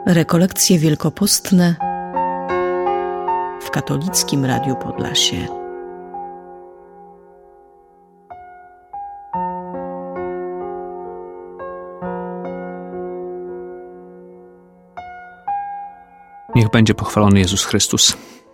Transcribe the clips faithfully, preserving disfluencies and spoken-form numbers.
Rekolekcje wielkopostne w Katolickim Radiu Podlasie. Niech będzie pochwalony Jezus Chrystus.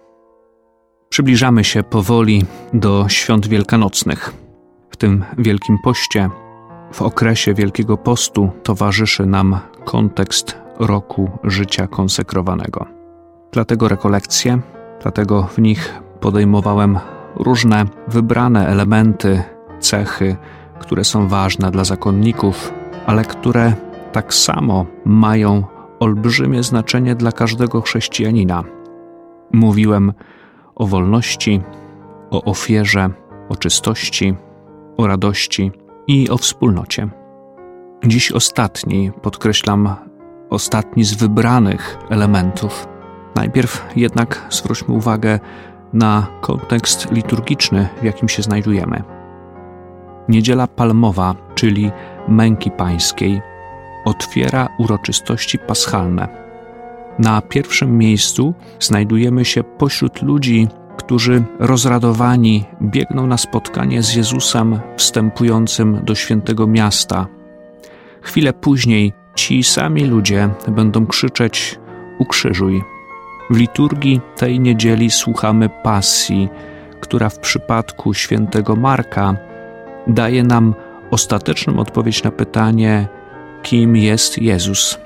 Przybliżamy się powoli do świąt wielkanocnych. W tym Wielkim Poście, w okresie Wielkiego Postu towarzyszy nam kontekst roku życia konsekrowanego. Dlatego rekolekcje, dlatego w nich podejmowałem różne wybrane elementy, cechy, które są ważne dla zakonników, ale które tak samo mają olbrzymie znaczenie dla każdego chrześcijanina. Mówiłem o wolności, o ofierze, o czystości, o radości i o wspólnocie. Dziś ostatni, podkreślam, ostatni z wybranych elementów. Najpierw jednak zwróćmy uwagę na kontekst liturgiczny, w jakim się znajdujemy. Niedziela Palmowa, czyli Męki Pańskiej, otwiera uroczystości paschalne. Na pierwszym miejscu znajdujemy się pośród ludzi, którzy rozradowani biegną na spotkanie z Jezusem wstępującym do świętego miasta. Chwilę później ci sami ludzie będą krzyczeć: ukrzyżuj. W liturgii tej niedzieli słuchamy pasji, która w przypadku świętego Marka daje nam ostateczną odpowiedź na pytanie, kim jest Jezus.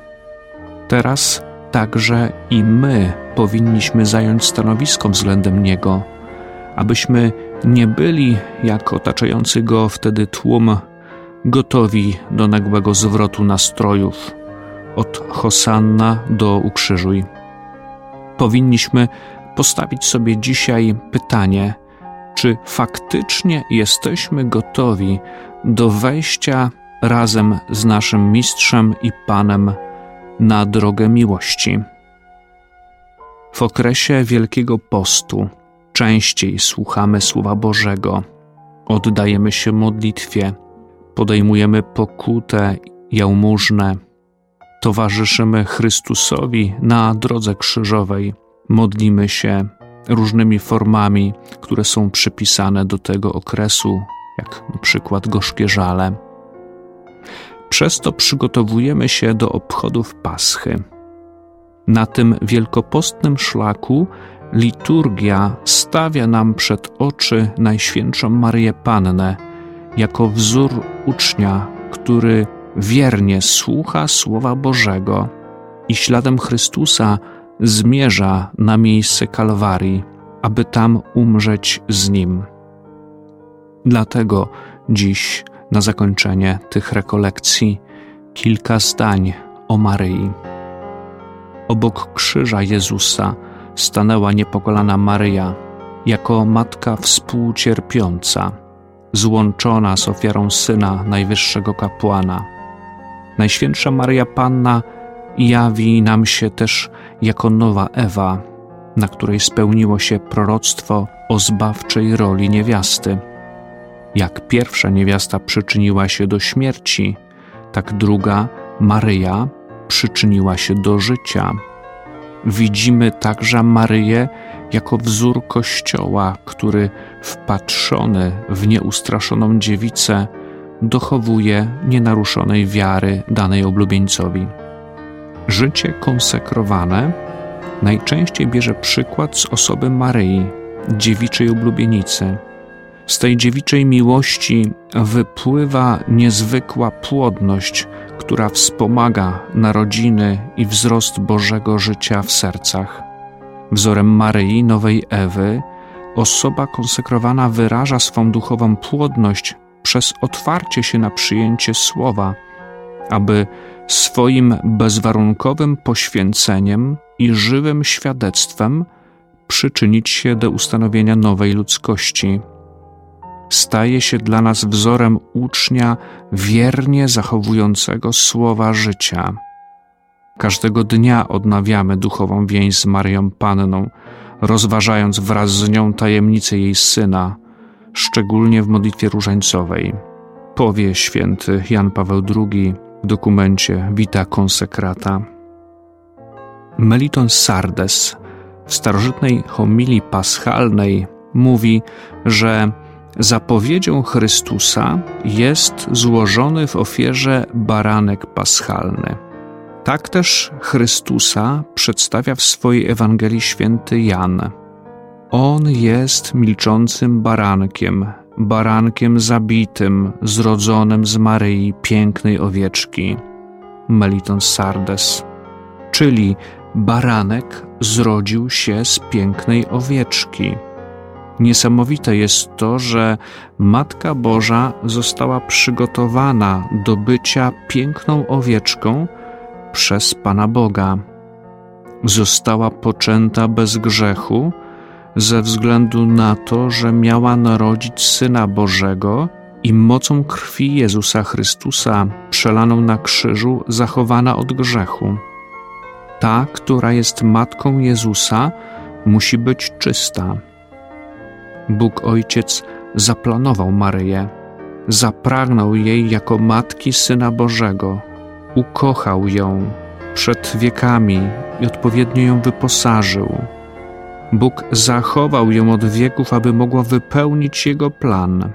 Teraz także i my powinniśmy zająć stanowisko względem Niego, abyśmy nie byli, jak otaczający Go wtedy tłum, gotowi do nagłego zwrotu nastrojów, od hosanna do ukrzyżuj. Powinniśmy postawić sobie dzisiaj pytanie, czy faktycznie jesteśmy gotowi do wejścia razem z naszym Mistrzem i Panem na drogę miłości. W okresie Wielkiego Postu częściej słuchamy Słowa Bożego, oddajemy się modlitwie, podejmujemy pokutę, jałmużnę, towarzyszymy Chrystusowi na drodze krzyżowej, modlimy się różnymi formami, które są przypisane do tego okresu, jak na przykład gorzkie żale. Przez to przygotowujemy się do obchodów Paschy. Na tym wielkopostnym szlaku liturgia stawia nam przed oczy Najświętszą Maryję Pannę jako wzór ucznia, który wiernie słucha Słowa Bożego i śladem Chrystusa zmierza na miejsce Kalwarii, aby tam umrzeć z Nim. Dlatego dziś na zakończenie tych rekolekcji kilka zdań o Maryi. Obok krzyża Jezusa stanęła niepokalana Maryja, jako matka współcierpiąca, złączona z ofiarą Syna Najwyższego Kapłana. Najświętsza Maryja Panna jawi nam się też jako nowa Ewa, na której spełniło się proroctwo o zbawczej roli niewiasty. Jak pierwsza niewiasta przyczyniła się do śmierci, tak druga, Maryja, przyczyniła się do życia. Widzimy także Maryję jako wzór Kościoła, który wpatrzony w nieustraszoną dziewicę dochowuje nienaruszonej wiary danej oblubieńcowi. Życie konsekrowane najczęściej bierze przykład z osoby Maryi, dziewiczej oblubienicy. Z tej dziewiczej miłości wypływa niezwykła płodność, która wspomaga narodziny i wzrost Bożego życia w sercach. Wzorem Maryi, nowej Ewy, osoba konsekrowana wyraża swą duchową płodność przez otwarcie się na przyjęcie Słowa, aby swoim bezwarunkowym poświęceniem i żywym świadectwem przyczynić się do ustanowienia nowej ludzkości. Staje się dla nas wzorem ucznia wiernie zachowującego słowa życia. Każdego dnia odnawiamy duchową więź z Maryją Panną, rozważając wraz z nią tajemnicę jej Syna, szczególnie w modlitwie różańcowej. Powie święty Jan Paweł drugi w dokumencie Vita Consecrata. Meliton Sardes w starożytnej homilii paschalnej mówi, że zapowiedzią Chrystusa jest złożony w ofierze baranek paschalny. Tak też Chrystusa przedstawia w swojej Ewangelii święty Jan. On jest milczącym barankiem, barankiem zabitym, zrodzonym z Maryi, pięknej owieczki. Meliton Sardes, czyli baranek zrodził się z pięknej owieczki. Niesamowite jest to, że Matka Boża została przygotowana do bycia piękną owieczką przez Pana Boga. Została poczęta bez grzechu ze względu na to, że miała narodzić Syna Bożego i mocą krwi Jezusa Chrystusa przelaną na krzyżu zachowana od grzechu. Ta, która jest Matką Jezusa, musi być czysta. Bóg Ojciec zaplanował Maryję, zapragnął jej jako Matki Syna Bożego, ukochał ją przed wiekami i odpowiednio ją wyposażył. Bóg zachował ją od wieków, aby mogła wypełnić Jego plan.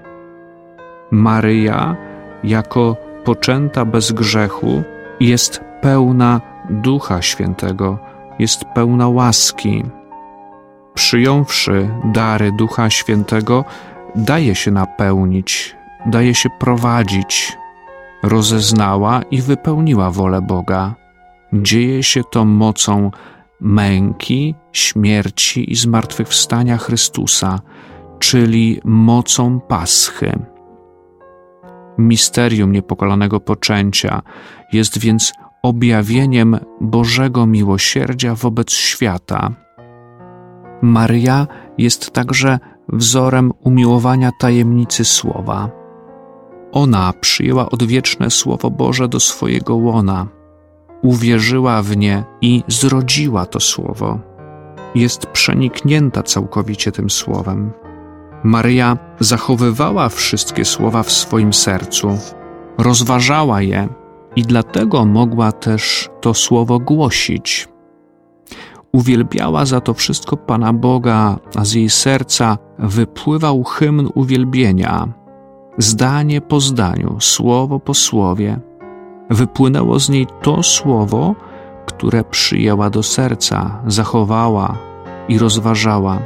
Maryja, jako poczęta bez grzechu, jest pełna Ducha Świętego, jest pełna łaski. Przyjąwszy dary Ducha Świętego, daje się napełnić, daje się prowadzić. Rozeznała i wypełniła wolę Boga. Dzieje się to mocą męki, śmierci i zmartwychwstania Chrystusa, czyli mocą Paschy. Misterium niepokalanego poczęcia jest więc objawieniem Bożego miłosierdzia wobec świata. Maryja jest także wzorem umiłowania tajemnicy Słowa. Ona przyjęła odwieczne Słowo Boże do swojego łona, uwierzyła w nie i zrodziła to Słowo. Jest przeniknięta całkowicie tym Słowem. Maryja zachowywała wszystkie słowa w swoim sercu, rozważała je i dlatego mogła też to Słowo głosić. Uwielbiała za to wszystko Pana Boga, a z jej serca wypływał hymn uwielbienia. Zdanie po zdaniu, słowo po słowie, wypłynęło z niej to słowo, które przyjęła do serca, zachowała i rozważała.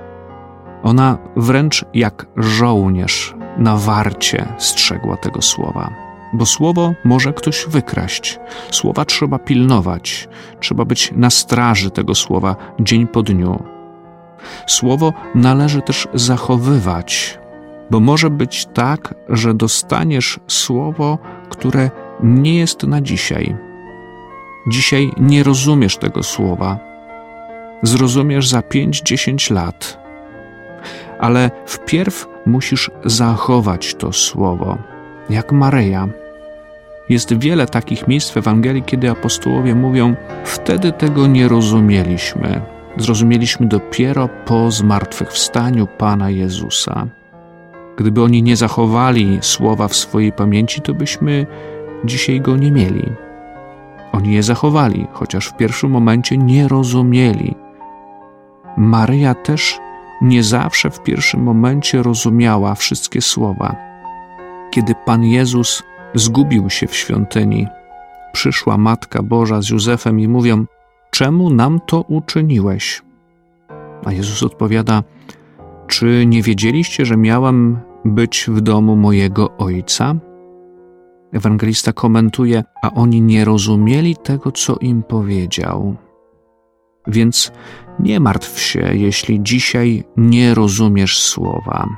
Ona wręcz jak żołnierz na warcie strzegła tego słowa. Bo słowo może ktoś wykraść. Słowa trzeba pilnować. Trzeba być na straży tego słowa dzień po dniu. Słowo należy też zachowywać, bo może być tak, że dostaniesz słowo, które nie jest na dzisiaj. Dzisiaj nie rozumiesz tego słowa. Zrozumiesz za pięć, dziesięć lat. Ale wpierw musisz zachować to słowo, jak Maryja. Jest wiele takich miejsc w Ewangelii, kiedy apostołowie mówią: wtedy tego nie rozumieliśmy. Zrozumieliśmy dopiero po zmartwychwstaniu Pana Jezusa. Gdyby oni nie zachowali słowa w swojej pamięci, to byśmy dzisiaj go nie mieli. Oni je zachowali, chociaż w pierwszym momencie nie rozumieli. Maryja też nie zawsze w pierwszym momencie rozumiała wszystkie słowa. Kiedy Pan Jezus zgubił się w świątyni, przyszła Matka Boża z Józefem i mówią: czemu nam to uczyniłeś? A Jezus odpowiada: czy nie wiedzieliście, że miałem być w domu mojego Ojca? Ewangelista komentuje: a oni nie rozumieli tego, co im powiedział. Więc nie martw się, jeśli dzisiaj nie rozumiesz słowa.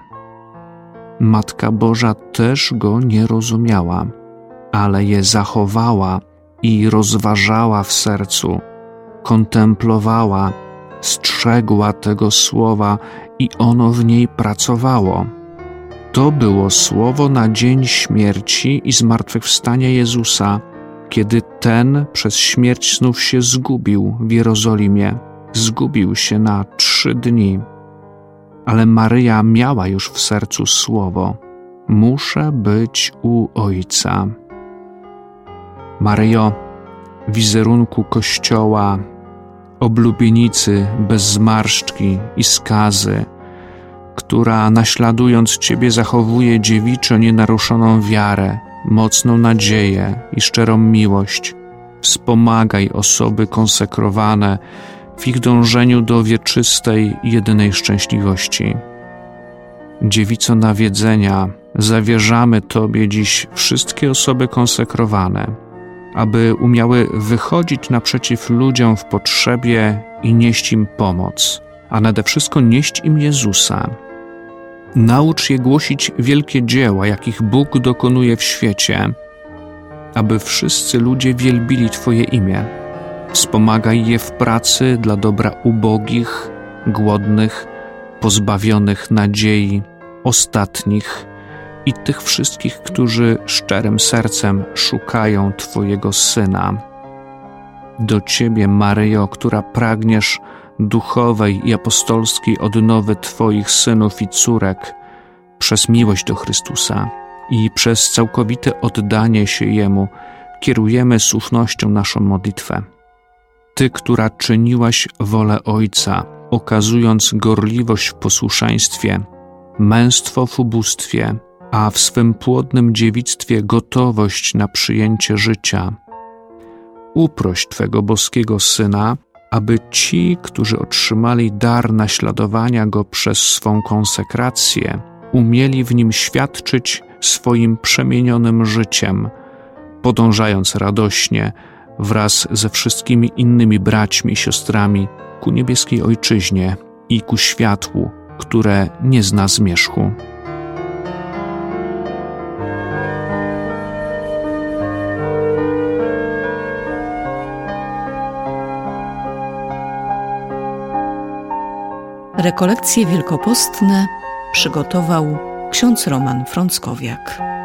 Matka Boża też go nie rozumiała, ale je zachowała i rozważała w sercu, kontemplowała, strzegła tego słowa i ono w niej pracowało. To było słowo na dzień śmierci i zmartwychwstania Jezusa, kiedy Ten przez śmierć znów się zgubił w Jerozolimie. Zgubił się na trzy dni. Ale Maryja miała już w sercu słowo: muszę być u Ojca. Maryjo, wizerunku Kościoła, oblubienicy bez zmarszczki i skazy, która naśladując Ciebie zachowuje dziewiczo nienaruszoną wiarę, mocną nadzieję i szczerą miłość. Wspomagaj osoby konsekrowane w ich dążeniu do wieczystej, jedynej szczęśliwości. Dziewico nawiedzenia, zawierzamy Tobie dziś wszystkie osoby konsekrowane, aby umiały wychodzić naprzeciw ludziom w potrzebie i nieść im pomoc, a nade wszystko nieść im Jezusa. Naucz je głosić wielkie dzieła, jakich Bóg dokonuje w świecie, aby wszyscy ludzie wielbili Twoje imię. Wspomagaj je w pracy dla dobra ubogich, głodnych, pozbawionych nadziei, ostatnich i tych wszystkich, którzy szczerym sercem szukają Twojego Syna. Do Ciebie, Maryjo, która pragniesz duchowej i apostolskiej odnowy Twoich synów i córek przez miłość do Chrystusa i przez całkowite oddanie się Jemu, kierujemy z ufnością naszą modlitwę. Ty, która czyniłaś wolę Ojca, okazując gorliwość w posłuszeństwie, męstwo w ubóstwie, a w swym płodnym dziewictwie gotowość na przyjęcie życia. Uproś Twego boskiego Syna, aby ci, którzy otrzymali dar naśladowania Go przez swą konsekrację, umieli w Nim świadczyć swoim przemienionym życiem, podążając radośnie wraz ze wszystkimi innymi braćmi i siostrami ku niebieskiej Ojczyźnie i ku światłu, które nie zna zmierzchu. Rekolekcje wielkopostne przygotował ksiądz Roman Frąckowiak.